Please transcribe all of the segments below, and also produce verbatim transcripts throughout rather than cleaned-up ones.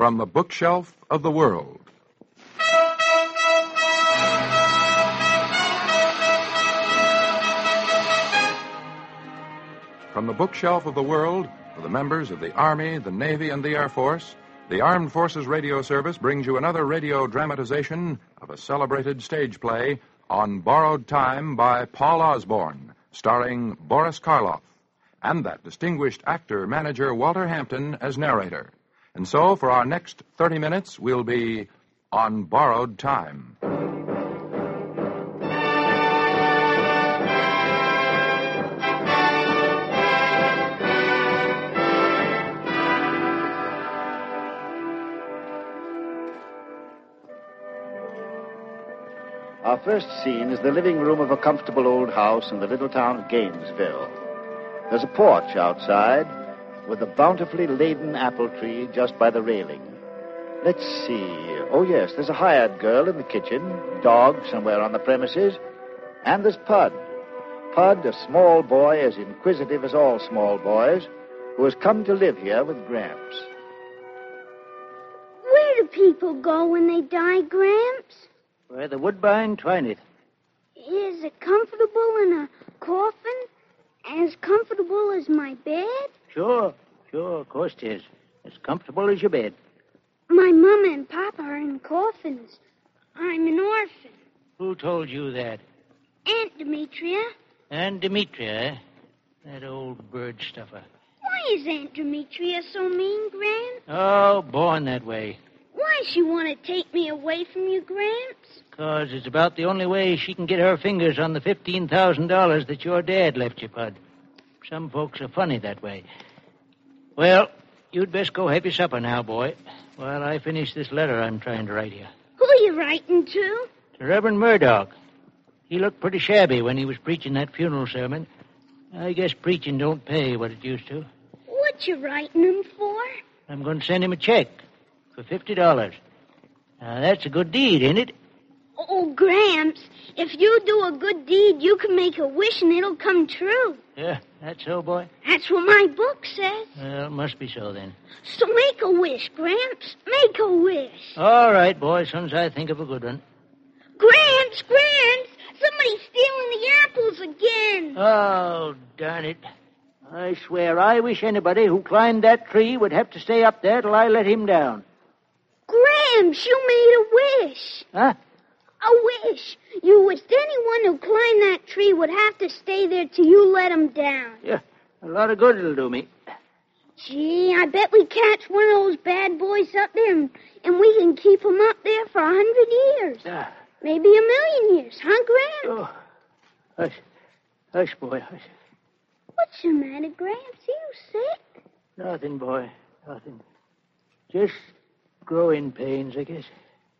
from the bookshelf of the world. From the bookshelf of the world, for the members of the Army, the Navy, and the Air Force, the Armed Forces Radio Service brings you another radio dramatization of a celebrated stage play, On Borrowed Time by Paul Osborne, starring Boris Karloff, and that distinguished actor-manager Walter Hampton as narrator. And so, for our next thirty minutes, we'll be On Borrowed Time. Our first scene is the living room of a comfortable old house in the little town of Gainesville. There's a porch outside with a bountifully laden apple tree just by the railing. Let's see. Oh, yes, there's a hired girl in the kitchen, dog somewhere on the premises, and there's Pud. Pud, a small boy as inquisitive as all small boys, who has come to live here with Gramps. Where do people go when they die, Gramps? Where the woodbine twineth. Is it comfortable in a coffin? As comfortable as my bed? Sure, sure, of course it is. As comfortable as your bed. My mama and papa are in coffins. I'm an orphan. Who told you that? Aunt Demetria. Aunt Demetria, eh? That old bird stuffer. Why is Aunt Demetria so mean, Gramps? Oh, born that way. Why she want to take me away from you, Gramps? Because it's about the only way she can get her fingers on the fifteen thousand dollars that your dad left you, Pud. Some folks are funny that way. Well, you'd best go have your supper now, boy, while I finish this letter I'm trying to write you. Who are you writing to? To Reverend Murdoch. He looked pretty shabby when he was preaching that funeral sermon. I guess preaching don't pay what it used to. What you writing him for? I'm going to send him a check for fifty dollars. Now, that's a good deed, ain't it? Oh, Gramps, if you do a good deed, you can make a wish and it'll come true. Yeah, that's so, boy? That's what my book says. Well, it must be so, then. So make a wish, Gramps. Make a wish. All right, boy, soon as I think of a good one. Gramps, Gramps, somebody's stealing the apples again. Oh, darn it. I swear, I wish anybody who climbed that tree would have to stay up there till I let him down. Gramps, you made a wish. Huh? A wish. You wished anyone who climbed that tree would have to stay there till you let him down. Yeah, a lot of good it'll do me. Gee, I bet we catch one of those bad boys up there and, and we can keep him up there for a hundred years. Ah. Maybe a million years, huh, Gramps? Oh, hush. Hush, boy, hush. What's the matter, Gramps? Are you sick? Nothing, boy, nothing. Just growing pains, I guess.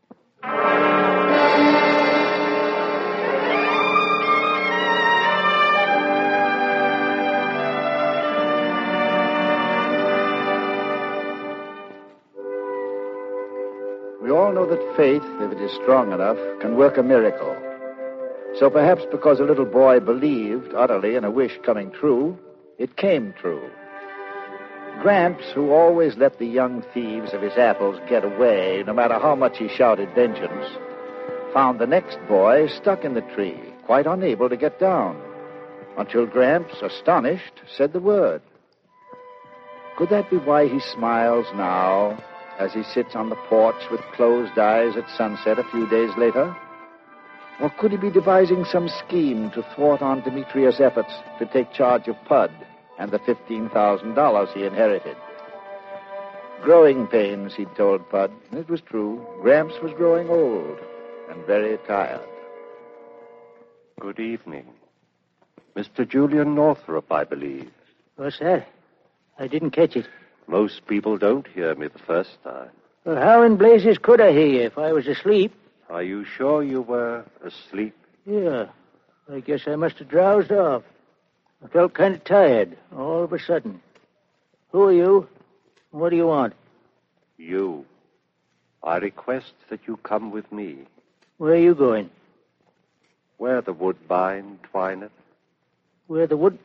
We all know that faith, if it is strong enough, can work a miracle. So perhaps because a little boy believed utterly in a wish coming true, it came true. Gramps, who always let the young thieves of his apples get away, no matter how much he shouted vengeance, found the next boy stuck in the tree, quite unable to get down, until Gramps, astonished, said the word. Could that be why he smiles now, as he sits on the porch with closed eyes at sunset a few days later? Or could he be devising some scheme to thwart Aunt Demetria's efforts to take charge of Pud and the fifteen thousand dollars he inherited? Growing pains, he'd told Pud. It was true. Gramps was growing old and very tired. Good evening. Mister Julian Northrop, I believe. What's that? I didn't catch it. Most people don't hear me the first time. Well, how in blazes could I hear you if I was asleep? Are you sure you were asleep? Yeah. I guess I must have drowsed off. I felt kind of tired all of a sudden. Who are you? What do you want? You. I request that you come with me. Where are you going? Where the woodbine twineth. Where the wood...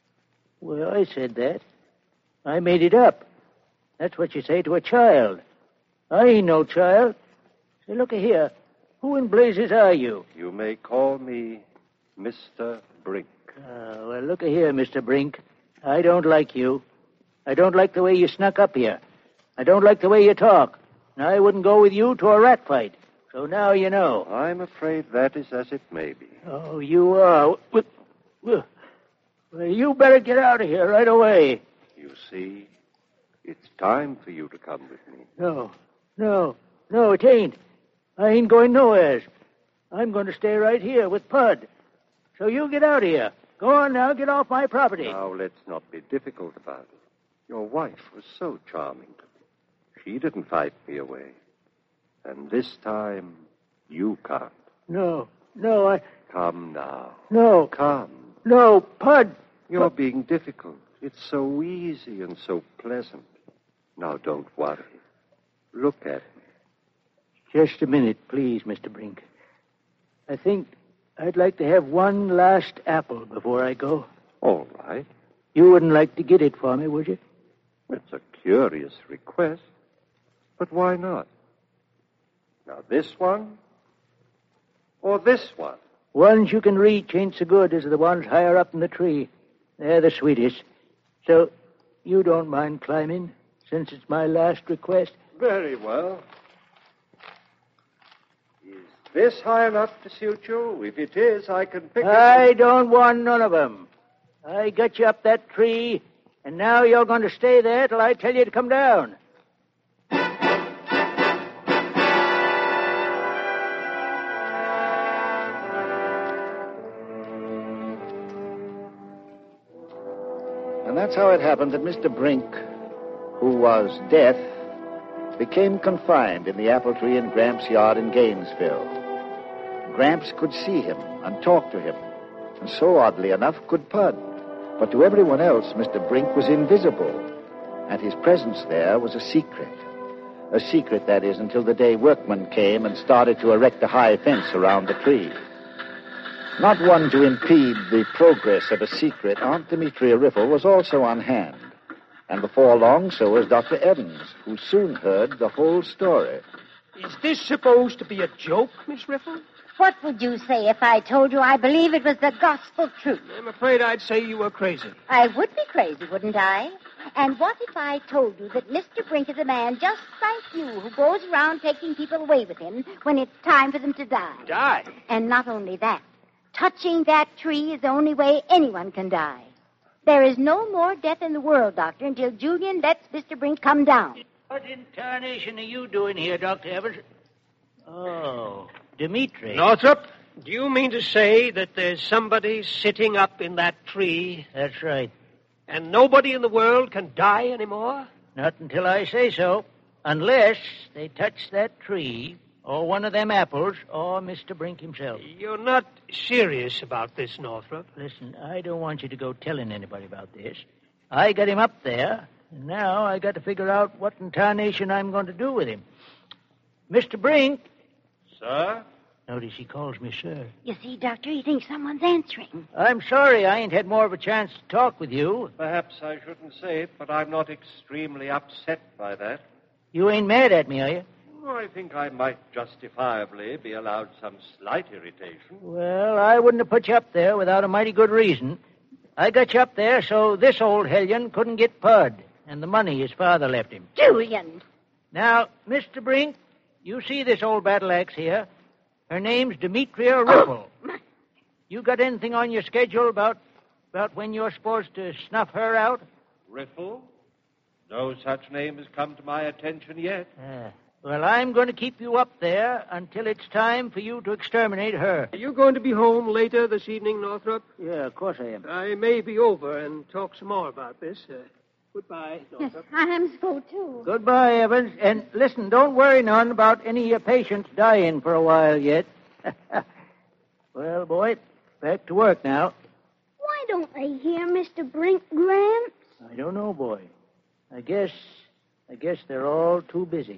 Well, I said that. I made it up. That's what you say to a child. I ain't no child. Say, look here. Who in blazes are you? You may call me Mister Brink. Uh, well, look here, Mister Brink. I don't like you. I don't like the way you snuck up here. I don't like the way you talk. And I wouldn't go with you to a rat fight. So now you know. I'm afraid that is as it may be. Oh, you are. Well, you better get out of here right away. You see, it's time for you to come with me. No, no, no, it ain't. I ain't going nowheres. I'm going to stay right here with Pud. So you get out of here. Go on now, get off my property. Now, let's not be difficult about it. Your wife was so charming to me. She didn't fight me away. And this time, you can't. No, no, I... Come now. No. Come. No, Pud. You're being difficult. It's so easy and so pleasant. Now, don't worry. Look at me. Just a minute, please, Mister Brink. I think I'd like to have one last apple before I go. All right. You wouldn't like to get it for me, would you? It's a curious request, but why not? Now, this one or this one? Ones you can reach ain't so good as the ones higher up in the tree. They're the sweetest. So you don't mind climbing, since it's my last request? Very well. Is this high enough to suit you? If it is, I can pick I it. don't want none of them. I got you up that tree, and now you're going to stay there till I tell you to come down. And that's how it happened that Mister Brink, who was Death, became confined in the apple tree in Gramps' yard in Gainesville. Gramps could see him and talk to him, and so oddly enough could Pud. But to everyone else, Mister Brink was invisible, and his presence there was a secret. A secret, that is, until the day workmen came and started to erect a high fence around the tree. Not one to impede the progress of a secret, Aunt Demetria Riffle was also on hand. And before long, so was Doctor Evans, who soon heard the whole story. Is this supposed to be a joke, Miss Riffle? What would you say if I told you I believe it was the gospel truth? I'm afraid I'd say you were crazy. I would be crazy, wouldn't I? And what if I told you that Mister Brink is a man just like you who goes around taking people away with him when it's time for them to die? Die? And not only that, touching that tree is the only way anyone can die. There is no more death in the world, Doctor, until Julian lets Mister Brink come down. What in tarnation are you doing here, Doctor Evans? Oh, Dimitri. Northrop, do you mean to say that there's somebody sitting up in that tree That's right. and nobody in the world can die anymore? Not until I say so. Unless they touch that tree, or one of them apples, or Mister Brink himself. You're not serious about this, Northrop. Listen, I don't want you to go telling anybody about this. I got him up there, and now I got to figure out what in tarnation I'm going to do with him. Mister Brink. Sir? Notice he calls me sir. You see, Doctor, he thinks someone's answering. I'm sorry I ain't had more of a chance to talk with you. Perhaps I shouldn't say it, but I'm not extremely upset by that. You ain't mad at me, are you? I think I might justifiably be allowed some slight irritation. Well, I wouldn't have put you up there without a mighty good reason. I got you up there so this old hellion couldn't get Pud and the money his father left him. Julian! Now, Mister Brink, you see this old battle axe here? Her name's Demetria Riffle. Oh. You got anything on your schedule about about when you're supposed to snuff her out? Riffle? No such name has come to my attention yet. Uh, well, I'm going to keep you up there until it's time for you to exterminate her. Are you going to be home later this evening, Northrop? Yeah, of course I am. I may be over and talk some more about this. Uh, goodbye, Northrop. I must go, too. Goodbye, Evans. And listen, don't worry none about any of your patients dying for a while yet. Well, boy, back to work now. Why don't they hear Mister Brink, Gramps? I don't know, boy. I guess, I guess they're all too busy.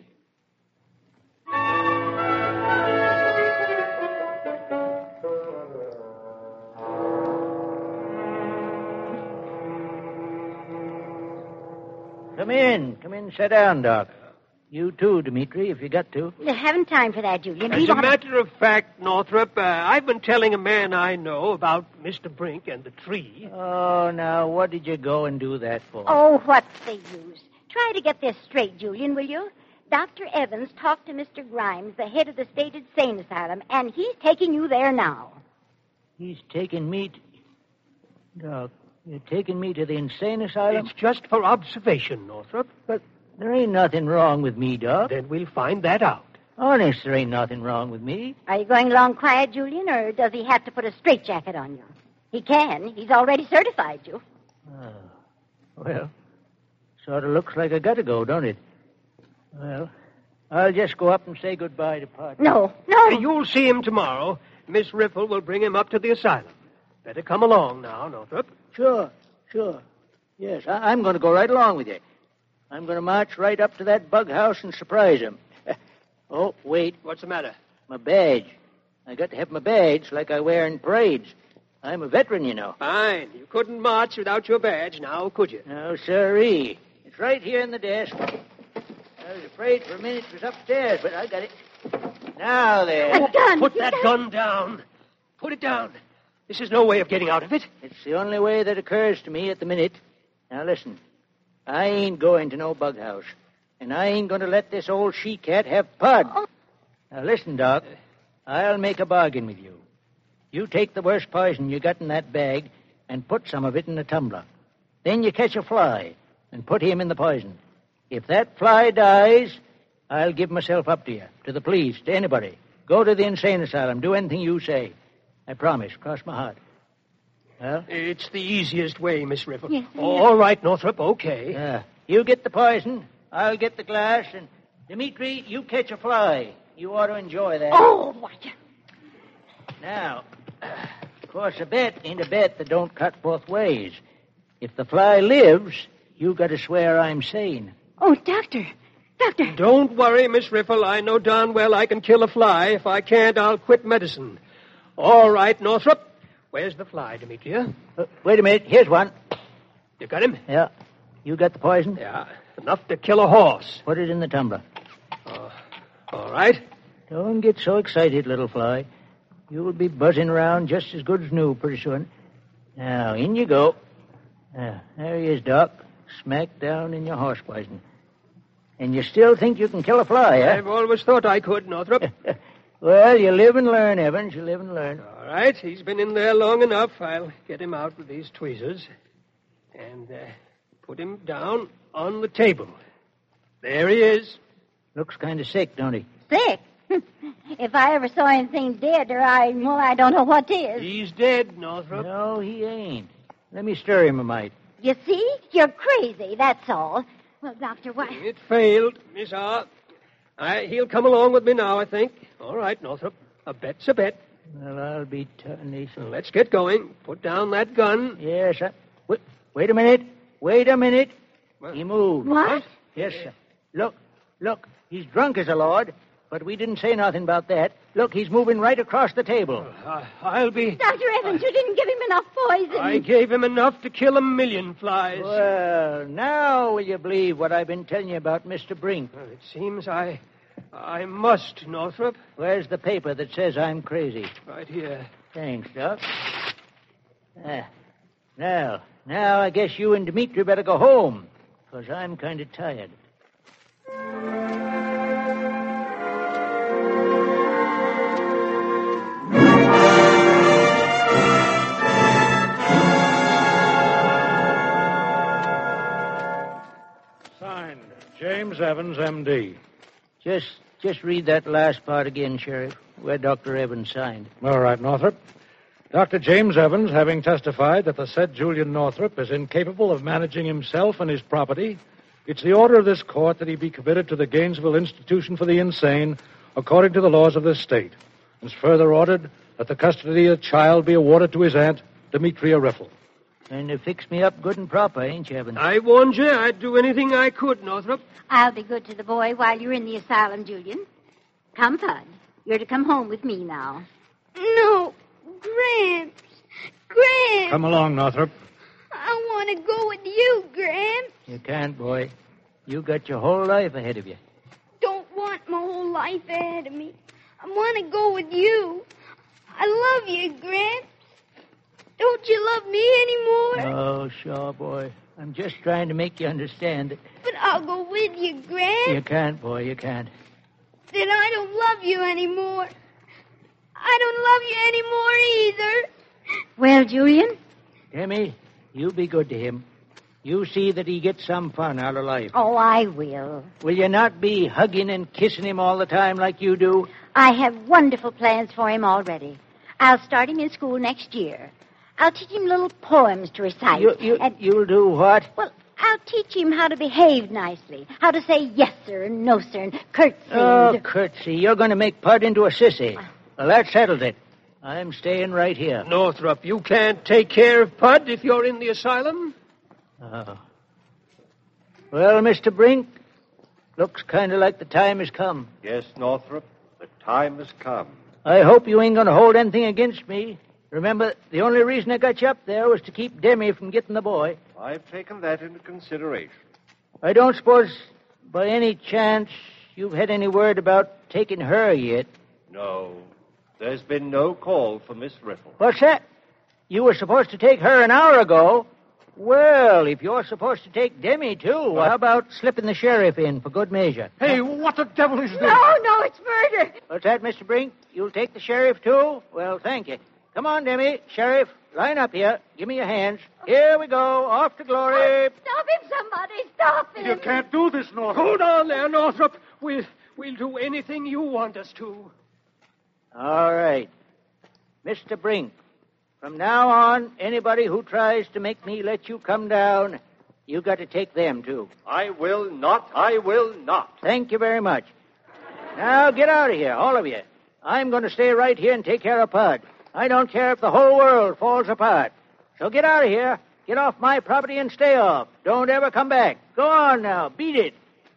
Come in. Come in. Sit down, Doc. You too, Dimitri, if you got to. You haven't time for that, Julian. As We a want- matter of fact, Northrop, uh, I've been telling a man I know about Mister Brink and the tree. Oh, now, what did you go and do that for? Oh, what's the use? Try to get this straight, Julian, will you? Doctor Evans talked to Mister Grimes, the head of the state insane asylum, and he's taking you there now. He's taking me to... Doc, you're taking me to the insane asylum? It's just for observation, Northrop. But there ain't nothing wrong with me, Doc. Then we'll find that out. Honest, there ain't nothing wrong with me. Are you going along quiet, Julian, or does he have to put a straitjacket on you? He can. He's already certified you. Oh, well, sort of looks like I got to go, don't it? Well, I'll just go up and say goodbye to Pud. No, no. Uh, You'll see him tomorrow. Miss Riffle will bring him up to the asylum. Better come along now, Northrop. Sure, sure. Yes, I- I'm going to go right along with you. I'm going to march right up to that bug house and surprise him. Oh, wait, What's the matter? my badge. I got to have my badge like I wear in parades. I'm a veteran, you know. Fine. You couldn't march without your badge, now, could you? No, sirree. It's right here in the desk. I was afraid for a minute it was upstairs, but I got it. Now there. A gun. Put that gun down. Put it down. This is no way of getting out of it. It's the only way that occurs to me at the minute. Now listen. I ain't going to no bug house. And I ain't going to let this old she-cat have Pud. Now listen, Doc. I'll make a bargain with you. You take the worst poison you got in that bag and put some of it in a tumbler. Then you catch a fly and put him in the poison. If that fly dies, I'll give myself up to you, to the police, to anybody. Go to the insane asylum. Do anything you say. I promise. Cross my heart. Well? It's the easiest way, Miss Riffle. Yes, yes. All right, Northrop, okay. Yeah. You get the poison. I'll get the glass. And, Dimitri, you catch a fly. You ought to enjoy that. Oh, what? Now, of course, a bet ain't a bet that don't cut both ways. If the fly lives, you got to swear I'm sane. Oh, doctor. Doctor. Don't worry, Miss Riffle. I know darn well I can kill a fly. If I can't, I'll quit medicine. All right, Northrop. Where's the fly, Demetria? Uh, wait a minute. Here's one. You got him? Yeah. You got the poison? Yeah. Enough to kill a horse. Put it in the tumbler. Uh, all right. Don't get so excited, little fly. You'll be buzzing around just as good as new pretty soon. Now, in you go. Uh, there he is, Doc. Smack down in your horse poison. And you still think you can kill a fly, eh? I've always thought I could, Northrop. Well, you live and learn, Evans. You live and learn. All right. He's been in there long enough. I'll get him out with these tweezers and uh, put him down on the table. There he is. Looks kind of sick, don't he? Sick? If I ever saw anything dead, or I, well, I don't know what is. He's dead, Northrop. No, he ain't. Let me stir him a mite. You see? You're crazy, that's all. Well, Doctor, what? It failed, Miss R. I, he'll come along with me now, I think. All right, Northrop. A bet's a bet. Well, I'll be turning. So let's get going. Put down that gun. Yes, sir. Wait, wait a minute. Wait a minute. What? He moved. What? Yes, sir. Look, look. He's drunk as a lord, but we didn't say nothing about that. Look, he's moving right across the table. Uh, I'll be... Doctor Evans, you didn't give him enough poison. I gave him enough to kill a million flies. Well, now will you believe what I've been telling you about Mister Brink? Well, it seems I... I must, Northrop. Where's the paper that says I'm crazy? Right here. Thanks, Doc. Ah, now, now I guess you and Dimitri better go home, because I'm kind of tired. Signed, James Evans, M D. Just, just read that last part again, Sheriff, where Doctor Evans signed. All right, Northrop. Doctor James Evans, having testified that the said Julian Northrop is incapable of managing himself and his property, it's the order of this court that he be committed to the Gainesville Institution for the Insane according to the laws of this state. It's further ordered that the custody of the child be awarded to his aunt, Demetria Riffle. And to fix me up good and proper, ain't you, Evans? I warned you I'd do anything I could, Northrop. I'll be good to the boy while you're in the asylum, Julian. Come, Pud. You're to come home with me now. No, Gramps. Gramps. Come along, Northrop. I want to go with you, Gramps. You can't, boy. You got your whole life ahead of you. life ahead of me. I want to go with you. I love you, Gramps. Don't you love me anymore? Oh, sure, boy. I'm just trying to make you understand it. But I'll go with you, Gramps. You can't, boy, you can't. Then I don't love you anymore. I don't love you anymore either. Well, Julian? Demi, you be good to him. You see that he gets some fun out of life. Oh, I will. Will you not be hugging and kissing him all the time like you do? I have wonderful plans for him already. I'll start him in school next year. I'll teach him little poems to recite. You, you, and, you'll do what? Well, I'll teach him how to behave nicely, how to say yes, sir, and no, sir, and curtsy. Oh, and... curtsy. You're going to make Pud into a sissy. Well, that settles it. I'm staying right here. Northrop, you can't take care of Pud if you're in the asylum? Oh. Well, Mister Brink, looks kind of like the time has come. Yes, Northrop, the time has come. I hope you ain't going to hold anything against me. Remember, the only reason I got you up there was to keep Demi from getting the boy. I've taken that into consideration. I don't suppose, by any chance, you've had any word about taking her yet. No, there's been no call for Miss Riffle. What's that? You were supposed to take her an hour ago. Well, if you're supposed to take Demi, too, well, how about slipping the sheriff in for good measure? Hey, what the devil is this? No, no, it's murder. What's that, Mister Brink? You'll take the sheriff, too? Well, thank you. Come on, Demi. Sheriff, line up here. Give me your hands. Here we go. Off to glory. Stop him, somebody. Stop him. You can't do this, Northrop. Hold on there, Northrop. We'll, we'll do anything you want us to. All right. Mister Brink, from now on, anybody who tries to make me let you come down, you got to take them, too. I will not. I will not. Thank you very much. Now, get out of here, all of you. I'm going to stay right here and take care of Pud. I don't care if the whole world falls apart. So get out of here. Get off my property and stay off. Don't ever come back. Go on now. Beat it.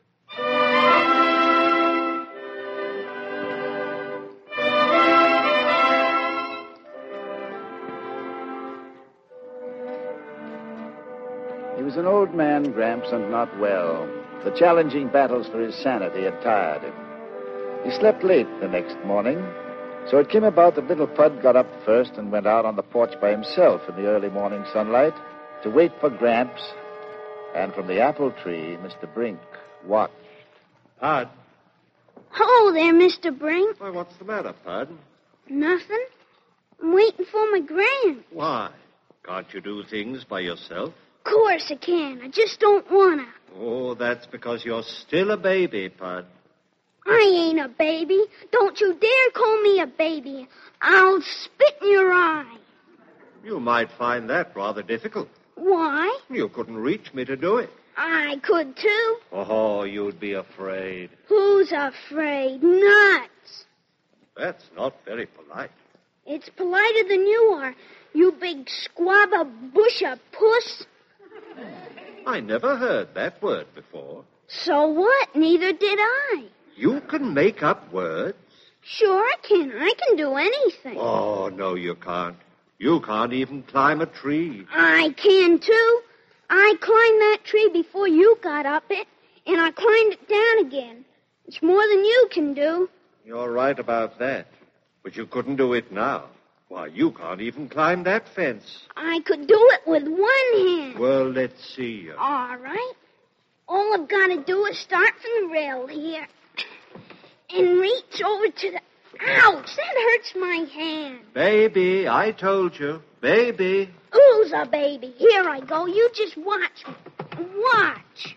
He was an old man, Gramps, and not well. The challenging battles for his sanity had tired him. He slept late the next morning, so it came about that little Pud got up first and went out on the porch by himself in the early morning sunlight to wait for Gramps. And from the apple tree, Mister Brink watched. Pud. Hello there, Mister Brink. Why, what's the matter, Pud? Nothing. I'm waiting for my Gran. Why? Can't you do things by yourself? Of course I can. I just don't want to. Oh, that's because you're still a baby, Pud. I ain't a baby. Don't you dare call me a baby. I'll spit in your eye. You might find that rather difficult. Why? You couldn't reach me to do it. I could, too. Oh, you'd be afraid. Who's afraid? Nuts. That's not very polite. It's politer than you are, you big squab of bush of puss. I never heard that word before. So what? Neither did I. You can make up words? Sure I can. I can do anything. Oh, no, you can't. You can't even climb a tree. I can, too. I climbed that tree before you got up it, and I climbed it down again. It's more than you can do. You're right about that. But you couldn't do it now. Why, you can't even climb that fence. I could do it with one hand. Well, let's see you. All right. All I've got to do is start from the rail here and reach over to the... Ouch, that hurts my hand. Baby, I told you. Baby. Who's a baby? Here I go. You just watch me. Watch.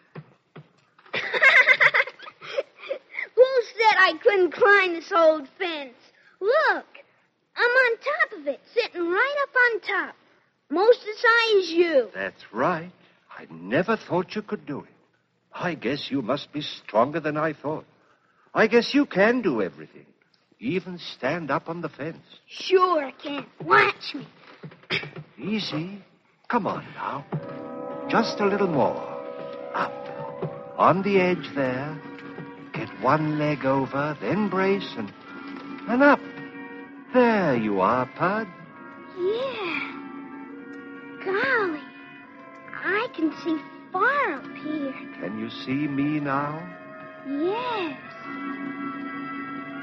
Who said I couldn't climb this old fence? Look, I'm on top of it, sitting right up on top. Most the size as you. That's right. I never thought you could do it. I guess you must be stronger than I thought. I guess you can do everything. Even stand up on the fence. Sure I can. Watch me. Easy. Come on now. Just a little more. Up. On the edge there. Get one leg over, then brace, and, and up. There you are, Pud. Yeah. Golly. I can see far up here. Can you see me now? Yes.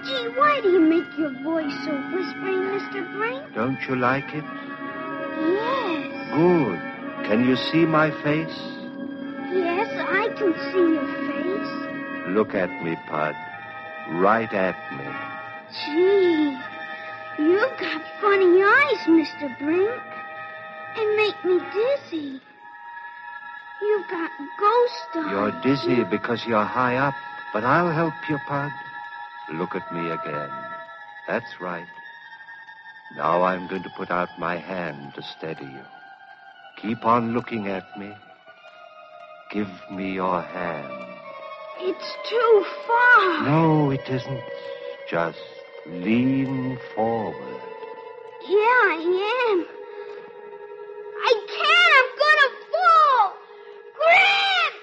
Gee, why do you make your voice so whispering, Mister Brink? Don't you like it? Yes. Good. Can you see my face? Yes, I can see your face. Look at me, Pud. Right at me. Gee, you've got funny eyes, Mister Brink. And make me dizzy. You've got ghost eyes. You're dizzy because you're high up, but I'll help you, Pud. Look at me again. That's right. Now I'm going to put out my hand to steady you. Keep on looking at me. Give me your hand. It's too far. No, it isn't. Just lean forward. Yeah, I am. I can't. I'm going to fall. Grant!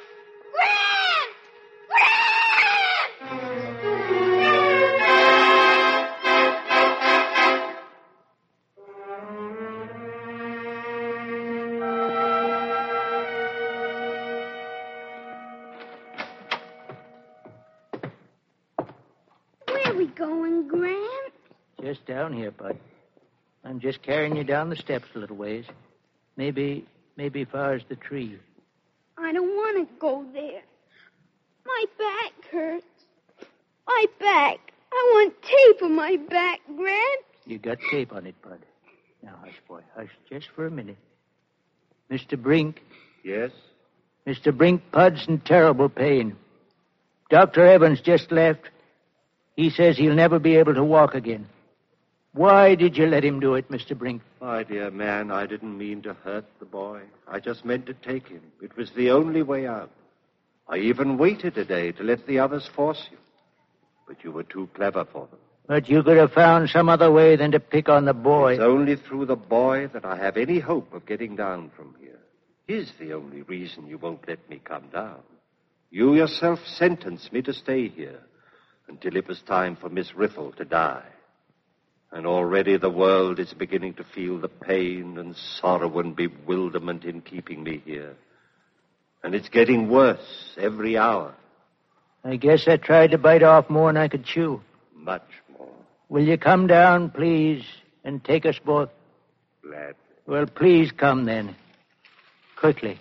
Grant! Where are we going, Grant? Just down here, Bud. I'm just carrying you down the steps a little ways. Maybe, maybe far as the tree. I don't want to go there. My back hurts. My back. I want tape on my back, Grant. You got tape on it, Bud. Now, hush, boy. Hush just for a minute. Mister Brink. Yes? Mister Brink, Pud's in terrible pain. Doctor Evans just left. He says he'll never be able to walk again. Why did you let him do it, Mister Brink? My dear man, I didn't mean to hurt the boy. I just meant to take him. It was the only way out. I even waited a day to let the others force you. But you were too clever for them. But you could have found some other way than to pick on the boy. It's only through the boy that I have any hope of getting down from here. He's the only reason you won't let me come down. You yourself sentenced me to stay here until it was time for Miss Riffle to die. And already the world is beginning to feel the pain and sorrow and bewilderment in keeping me here. And it's getting worse every hour. I guess I tried to bite off more than I could chew. Much more. Will you come down, please, and take us both? Glad. Well, please come then. Quickly.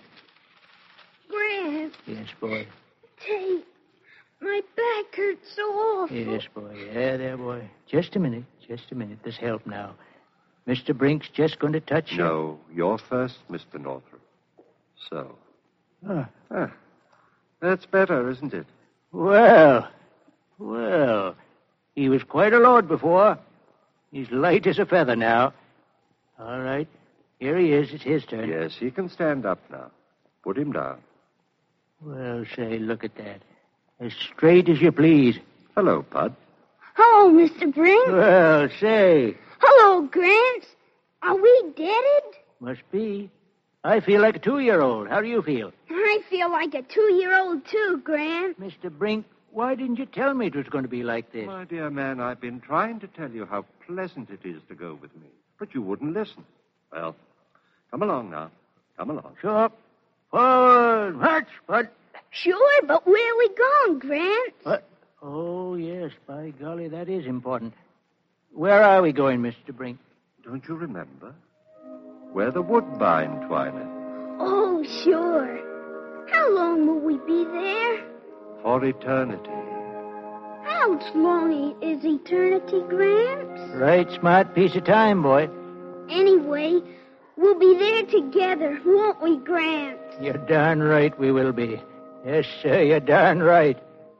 Grant. Yes, boy. Tape. My back hurts so awful. Yes, boy. Yeah, there, boy. Just a minute. Just a minute. There's help now. Mister Brink's just going to touch you. No, you're first, Mister Northrop. So. Ah. Ah. That's better, isn't it? Well, well. He was quite a lord before. He's light as a feather now. All right. Here he is. It's his turn. Yes, he can stand up now. Put him down. Well, say, look at that. As straight as you please. Hello, Pud. Hello, Mister Brink. Well, say. Hello, Grant. Are we deaded? Must be. I feel like a two-year-old. How do you feel? I feel like a two-year-old, too, Grant. Mister Brink, why didn't you tell me it was going to be like this? My dear man, I've been trying to tell you how pleasant it is to go with me, but you wouldn't listen. Well, come along now. Come along. Sure. Forward, march, Bud. Sure, but where are we going, Grant? What? Oh, yes, by golly, that is important. Where are we going, Mister Brink? Don't you remember? Where the woodbine twineth. Oh, sure. How long will we be there? For eternity. How long is eternity, Gramps? Right smart piece of time, boy. Anyway, we'll be there together, won't we, Gramps? You're darn right we will be. Yes, sir, you're darn right.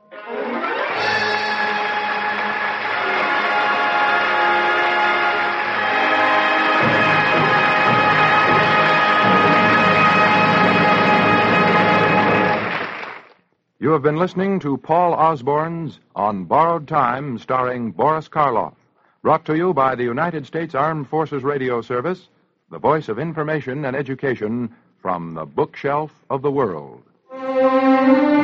You have been listening to Paul Osborne's On Borrowed Time, starring Boris Karloff, brought to you by the United States Armed Forces Radio Service, the voice of information and education from the bookshelf of the world.